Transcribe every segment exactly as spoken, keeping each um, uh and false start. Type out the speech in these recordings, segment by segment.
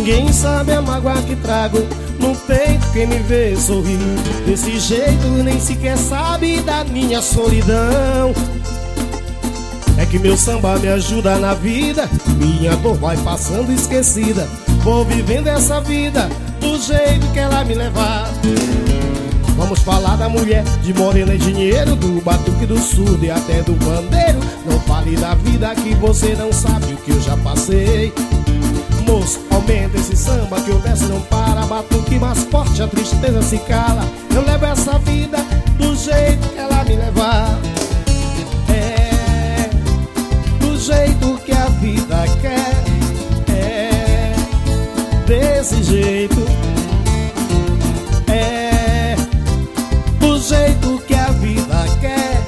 Ninguém sabe a mágoa que trago no peito. Quem me vê sorrir desse jeito nem sequer sabe da minha solidão. É que meu samba me ajuda na vida, minha dor vai passando esquecida. Vou vivendo essa vida do jeito que ela me levar. Vamos falar da mulher, de morena e dinheiro, do batuque, do surdo e até do pandeiro. Não fale da vida que você não sabe o que eu já passei. Moço, aumenta esse samba que o verso não para. Batuque mais forte, a tristeza se cala. Eu levo essa vida do jeito que ela me levar. É, do jeito que a vida quer. É, desse jeito. É, do jeito que a vida quer.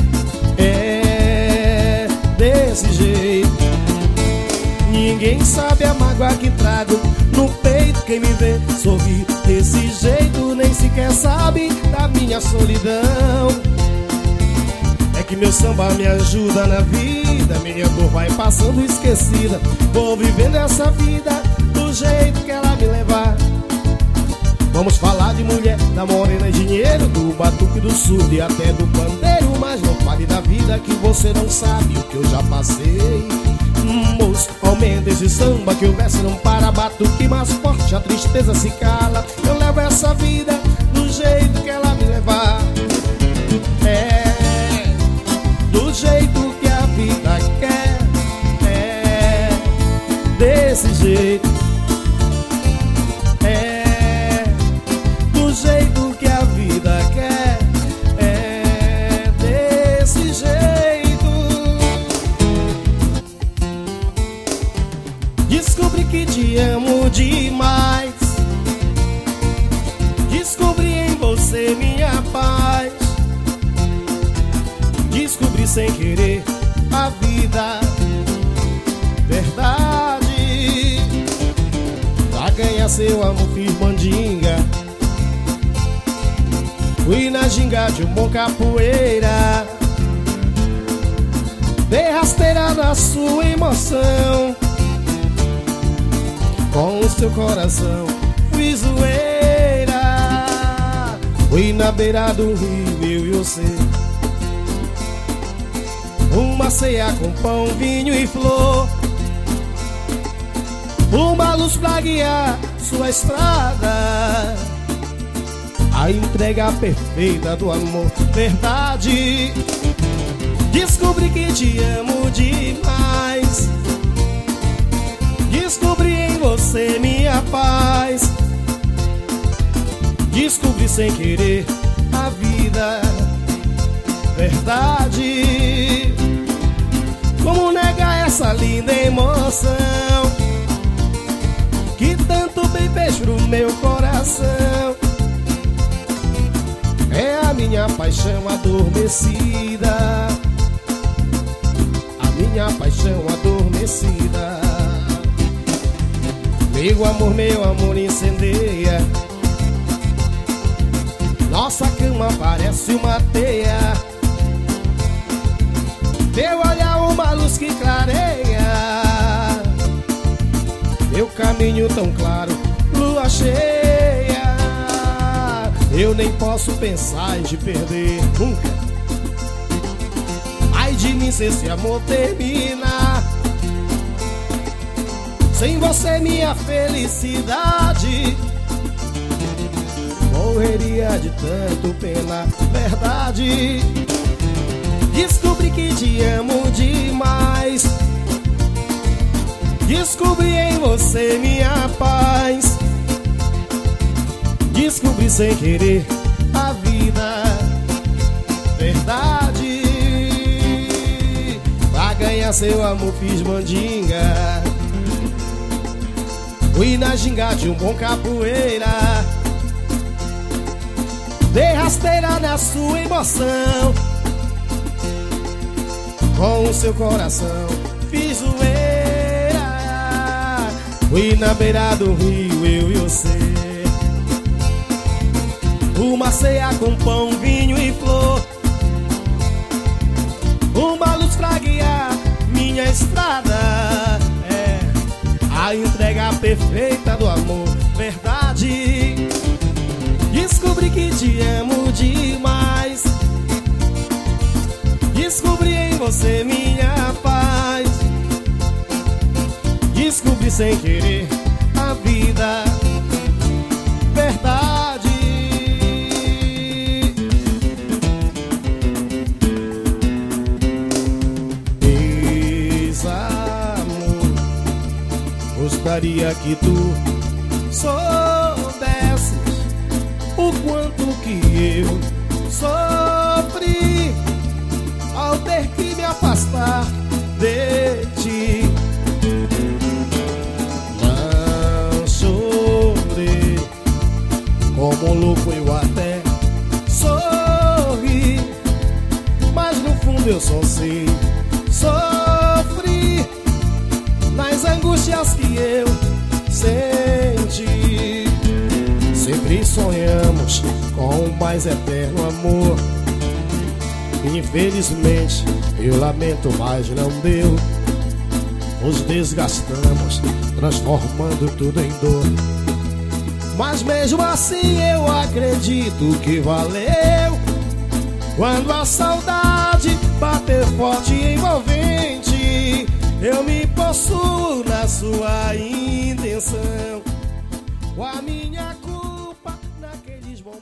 É, desse jeito. Ninguém sabe a mágoa que trago no peito. Quem me vê sorrir desse jeito nem sequer sabe da minha solidão. É que meu samba me ajuda na vida, minha dor vai passando esquecida. Vou vivendo essa vida do jeito que ela me levar. Vamos falar de mulher, da morena e dinheiro, do batuque, do surdo e até do pandeiro. Mas não fale da vida que você não sabe o que eu já passei. Moço, aumenta esse samba que o verso não para. Batuque mais forte, a tristeza se cala. Eu levo essa vida do jeito que ela me levar. É, do jeito que a vida quer. É, desse jeito. É, do jeito que a vida quer. É, desse jeito. Descobri que te amo demais. Descobri em você minha paz. Descobri sem querer a vida, verdade. Pra ganhar seu amor fiz mandinga. Fui na ginga de um bom capoeira. Dei rasteira na sua emoção. Com o seu coração fiz zoeira. Fui na beira do rio, eu e você. Uma ceia com pão, vinho e flor. Uma luz pra guiar sua estrada. A entrega perfeita do amor, verdade. Descobri que te amo demais. Descobri em você minha paz. Descobri sem querer a vida, verdade. Como negar essa linda emoção que tanto bem fez pro meu coração? É a minha paixão adormecida. A minha paixão adormecida. Meu amor, meu amor incendeia. Nossa cama parece uma teia. Teu olhar uma luz que clareia. Meu caminho tão claro, lua cheia. Eu nem posso pensar em te perder nunca. Ai de mim se esse amor termina. Sem você minha felicidade morreria de tanto pena, verdade. Descobri que te amo demais. Descobri em você minha paz. Descobri sem querer a vida, verdade. Pra ganhar seu amor fiz mandinga. Fui na ginga de um bom capoeira. Dei rasteira na sua emoção. Com o seu coração fiz zoeira. Fui na beira do rio, eu e você. Uma ceia com pão, vinho e flor. Uma luz pra guiar minha estrada. É a entrega perfeita do amor. amor, verdade. Descobri que te amo demais. Descobri em você minha paz. Descobri sem querer a vida, verdade. Ex-amor, gostaria que tu soubesses o quanto que eu sofri ao ter que me afastar de ti. Não chorei, como um louco eu até sorri, mas no fundo eu só sei sofri nas angústias que eu senti. Sempre sonhamos com o mais eterno amor. Infelizmente, eu lamento, mas não deu. Nos desgastamos, transformando tudo em dor. Mas mesmo assim eu acredito que valeu. Quando a saudade bater forte e envolvente, eu me possuo na sua intenção. Com a minha culpa naqueles momentos.